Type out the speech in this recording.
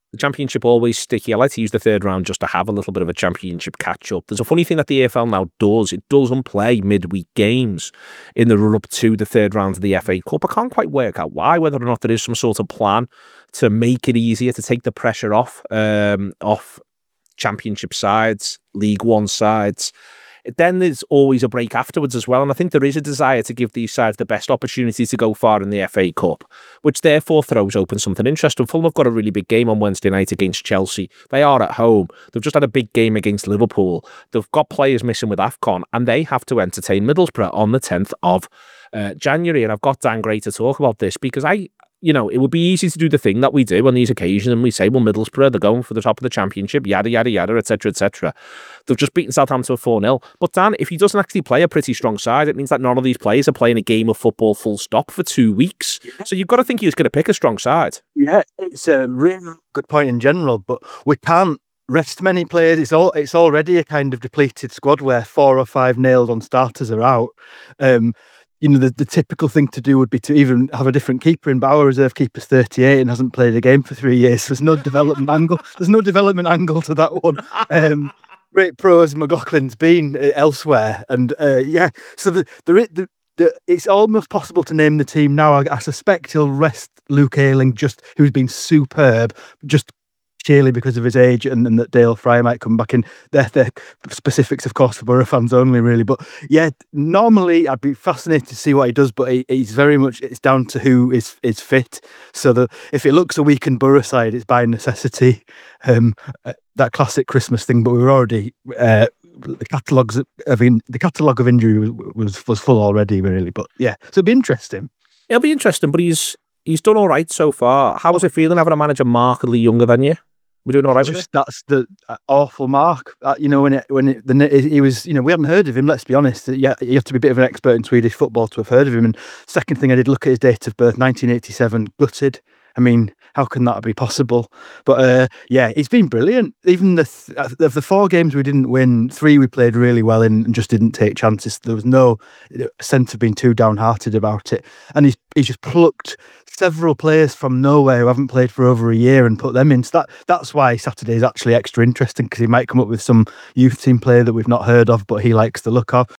The Championship always sticky. I like to use the third round just to have a little bit of a Championship catch-up. There's a funny thing that the AFL now does. It doesn't play midweek games in the run-up to the third round of the FA Cup. I can't quite work out why, whether or not there is some sort of plan to make it easier, to take the pressure off Championship sides, League One sides. Then there's always a break afterwards as well, and I think there is a desire to give these sides the best opportunity to go far in the FA Cup, which therefore throws open something interesting. Fulham have got a really big game on Wednesday night against Chelsea. They are at home. They've just had a big game against Liverpool. They've got players missing with AFCON, and they have to entertain Middlesbrough on the 10th of January. And I've got Dan Gray to talk about this because it would be easy to do the thing that we do on these occasions, and we say, well, Middlesbrough, they're going for the top of the Championship, yada, yada, yada, etc., etc. They've just beaten Southampton 4-0. But Dan, if he doesn't actually play a pretty strong side, it means that none of these players are playing a game of football full stop for 2 weeks. So you've got to think he's going to pick a strong side. Yeah, it's a really good point in general, but we can't rest many players. It's already a kind of depleted squad where 4 or 5 nailed on starters are out. The typical thing to do would be to even have a different keeper in, but our reserve keeper's 38 and hasn't played a game for 3 years. So there's no development angle. There's no development angle to that one. Great pros McLaughlin's been elsewhere, and so it's almost possible to name the team now. I suspect he'll rest Luke Ayling, who's been superb, just purely because of his age, and that Dale Fry might come back in. They're specifics, of course, for Borough fans only, really. But yeah, normally I'd be fascinated to see what he does, but he's very much, it's down to who is fit. So if it looks a weakened Borough side, it's by necessity. That classic Christmas thing, but we were already the catalogue of injury was full already, really. But yeah, so it'll be interesting. It'll be interesting, but he's done all right so far. How was it feeling having a manager markedly younger than you? We're doing all right with it? That's the awful mark. He was, we hadn't heard of him, let's be honest. Yeah, you have to be a bit of an expert in Swedish football to have heard of him. And second thing, I did look at his date of birth, 1987, gutted. I mean, how can that be possible? But he's been brilliant. Even of the 4 games we didn't win, 3 we played really well in and just didn't take chances. There was no sense of being too downhearted about it. And he's just plucked several players from nowhere who haven't played for over a year and put them in. So that's why Saturday is actually extra interesting, because he might come up with some youth team player that we've not heard of, but he likes the look of.